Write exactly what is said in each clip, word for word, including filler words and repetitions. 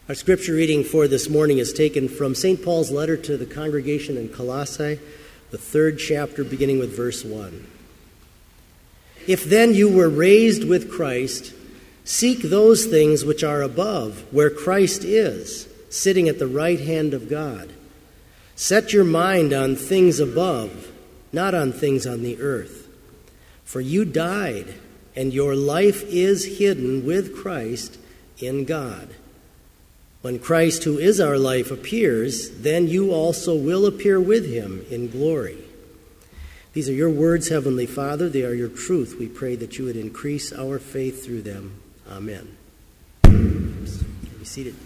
Our scripture reading for this morning is taken from Saint Paul's letter to the congregation in Colossae, the third chapter, beginning with verse one. If then you were raised with Christ, seek those things which are above, where Christ is, sitting at the right hand of God. Set your mind on things above, not on things on the earth. For you died, and your life is hidden with Christ in God. When Christ, who is our life, appears, then you also will appear with him in glory. These are your words, Heavenly Father. They are your truth. We pray that you would increase our faith through them. Amen. Be seated.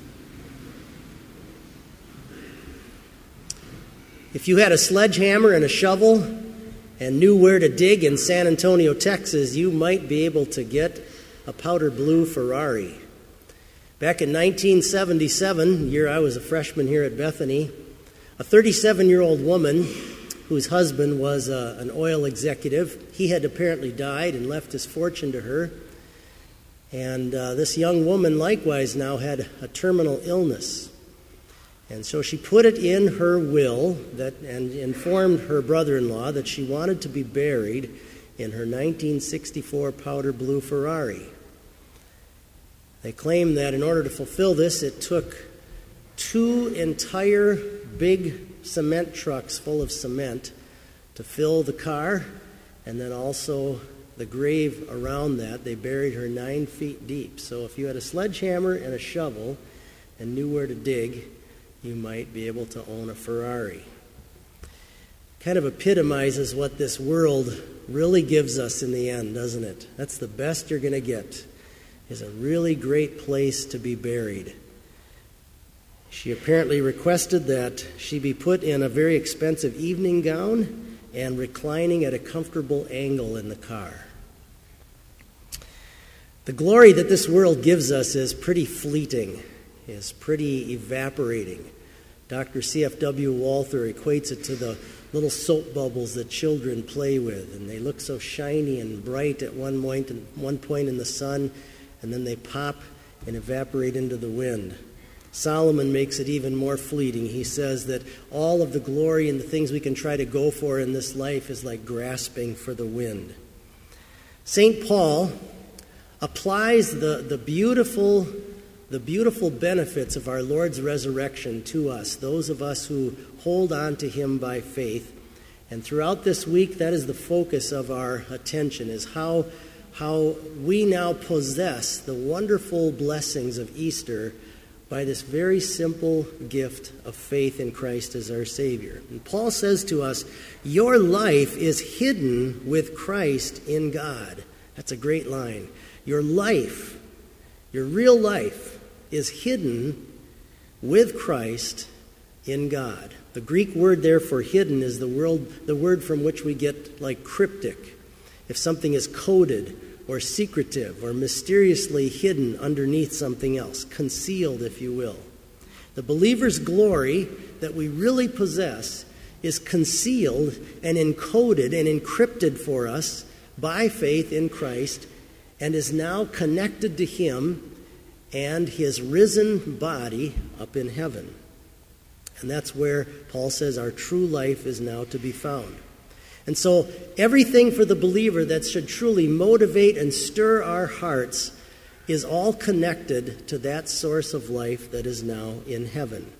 If you had a sledgehammer and a shovel and knew where to dig in San Antonio, Texas, you might be able to get a powder blue Ferrari. Back in nineteen seventy-seven, the year I was a freshman here at Bethany, a thirty-seven-year-old woman whose husband was uh, an oil executive, he had apparently died and left his fortune to her. And uh, this young woman likewise now had a terminal illness. And so she put it in her will that, and informed her brother-in-law that she wanted to be buried in her nineteen sixty-four powder blue Ferrari. They claim that in order to fulfill this, it took two entire big cement trucks full of cement to fill the car, and then also the grave around that. They buried her nine feet deep. So if you had a sledgehammer and a shovel and knew where to dig, you might be able to own a Ferrari. Kind of epitomizes what this world really gives us in the end, doesn't it? That's the best you're going to get, is a really great place to be buried. She apparently requested that she be put in a very expensive evening gown and reclining at a comfortable angle in the car. The glory that this world gives us is pretty fleeting, is pretty evaporating. Doctor C F W Walther equates it to the little soap bubbles that children play with, and they look so shiny and bright at one point, one point in the sun, and then they pop and evaporate into the wind. Solomon makes it even more fleeting. He says that all of the glory and the things we can try to go for in this life is like grasping for the wind. Saint Paul applies the, the beautiful the beautiful benefits of our Lord's resurrection to us, those of us who hold on to him by faith. And throughout this week, that is the focus of our attention, is how how we now possess the wonderful blessings of Easter by this very simple gift of faith in Christ as our Savior. And Paul says to us, your life is hidden with Christ in God. That's a great line. Your life, your real life, is hidden with Christ in God. The Greek word there for hidden is the word, the word from which we get like cryptic. If something is coded or secretive or mysteriously hidden underneath something else, concealed, if you will. The believer's glory that we really possess is concealed and encoded and encrypted for us by faith in Christ, and is now connected to him and his risen body up in heaven. And that's where Paul says our true life is now to be found. And so everything for the believer that should truly motivate and stir our hearts is all connected to that source of life that is now in heaven.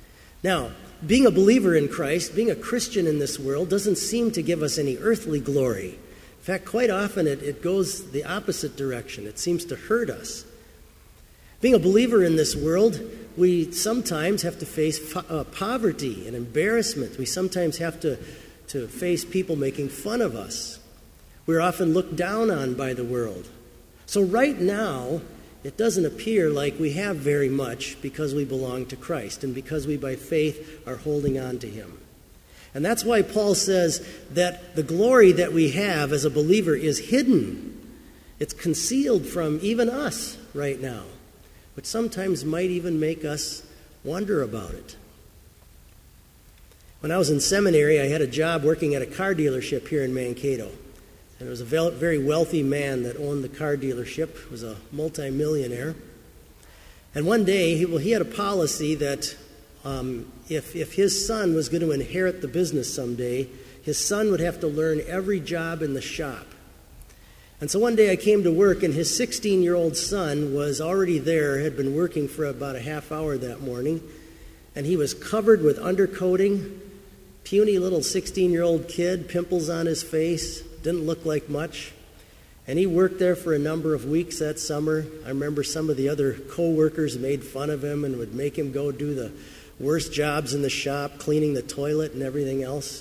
Now, being a believer in Christ, being a Christian in this world, doesn't seem to give us any earthly glory. In fact, quite often it, it goes the opposite direction. It seems to hurt us. Being a believer in this world, we sometimes have to face fo- uh, poverty and embarrassment. We sometimes have to to face people making fun of us. We're often looked down on by the world. So right now, it doesn't appear like we have very much because we belong to Christ and because we by faith are holding on to him. And that's why Paul says that the glory that we have as a believer is hidden. It's concealed from even us right now, which sometimes might even make us wonder about it. When I was in seminary, I had a job working at a car dealership here in Mankato. And it was a very wealthy man that owned the car dealership. He was a multimillionaire. And one day, he, well, he had a policy that um, if, if his son was going to inherit the business someday, his son would have to learn every job in the shop. And so one day I came to work, and his sixteen-year-old son was already there, had been working for about a half hour that morning, and he was covered with undercoating, puny little sixteen-year-old kid, pimples on his face, didn't look like much. And he worked there for a number of weeks that summer. I remember some of the other co-workers made fun of him and would make him go do the worst jobs in the shop, cleaning the toilet and everything else.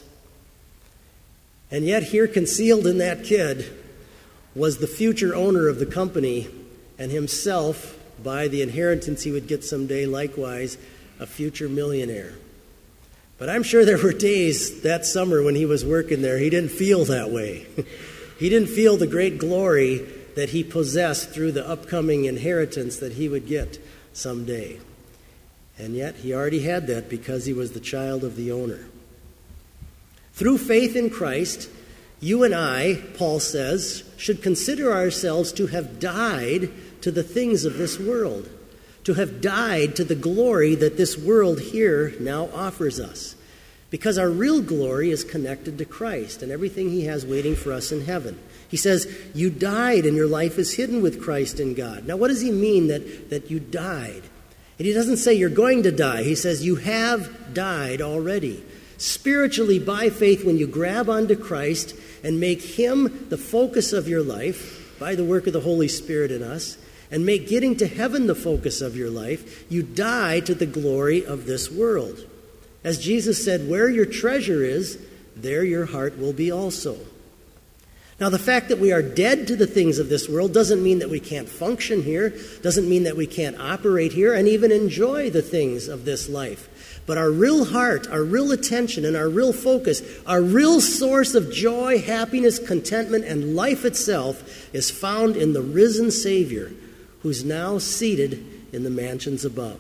And yet here, concealed in that kid, was the future owner of the company, and himself, by the inheritance he would get someday, likewise, a future millionaire. But I'm sure there were days that summer when he was working there, he didn't feel that way. He didn't feel the great glory that he possessed through the upcoming inheritance that he would get someday. And yet he already had that because he was the child of the owner. Through faith in Christ, you and I, Paul says, should consider ourselves to have died to the things of this world, to have died to the glory that this world here now offers us, because our real glory is connected to Christ and everything he has waiting for us in heaven. He says, you died and your life is hidden with Christ in God. Now, what does he mean that, that you died? And he doesn't say you're going to die. He says you have died already. Spiritually, by faith, when you grab onto Christ and make him the focus of your life by the work of the Holy Spirit in us, and make getting to heaven the focus of your life, you die to the glory of this world. As Jesus said, where your treasure is, there your heart will be also. Now, the fact that we are dead to the things of this world doesn't mean that we can't function here, doesn't mean that we can't operate here and even enjoy the things of this life. But our real heart, our real attention, and our real focus, our real source of joy, happiness, contentment, and life itself is found in the risen Savior, who's now seated in the mansions above.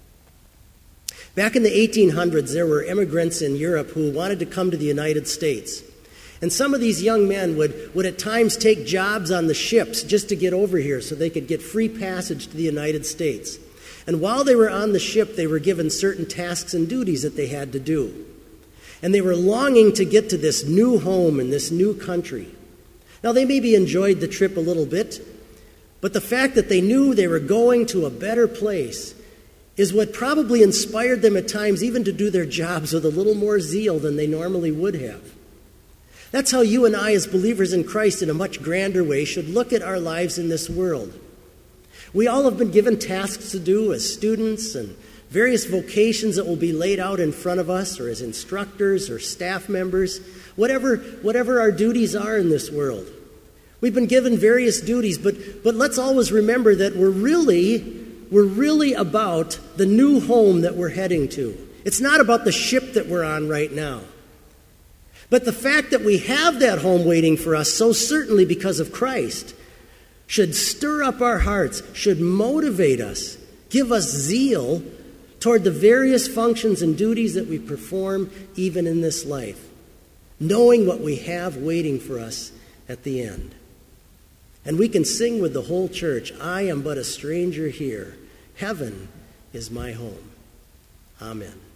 Back in the eighteen hundreds, there were immigrants in Europe who wanted to come to the United States. And some of these young men would, would at times take jobs on the ships just to get over here so they could get free passage to the United States. And while they were on the ship, they were given certain tasks and duties that they had to do. And they were longing to get to this new home in this new country. Now, they maybe enjoyed the trip a little bit, but the fact that they knew they were going to a better place is what probably inspired them at times even to do their jobs with a little more zeal than they normally would have. That's how you and I, as believers in Christ, in a much grander way, should look at our lives in this world. We all have been given tasks to do as students and various vocations that will be laid out in front of us, or as instructors or staff members, whatever, whatever our duties are in this world. We've been given various duties, but, but let's always remember that we're really, we're really about the new home that we're heading to. It's not about the ship that we're on right now. But the fact that we have that home waiting for us, so certainly because of Christ, should stir up our hearts, should motivate us, give us zeal toward the various functions and duties that we perform even in this life, knowing what we have waiting for us at the end. And we can sing with the whole church, I am but a stranger here. Heaven is my home. Amen.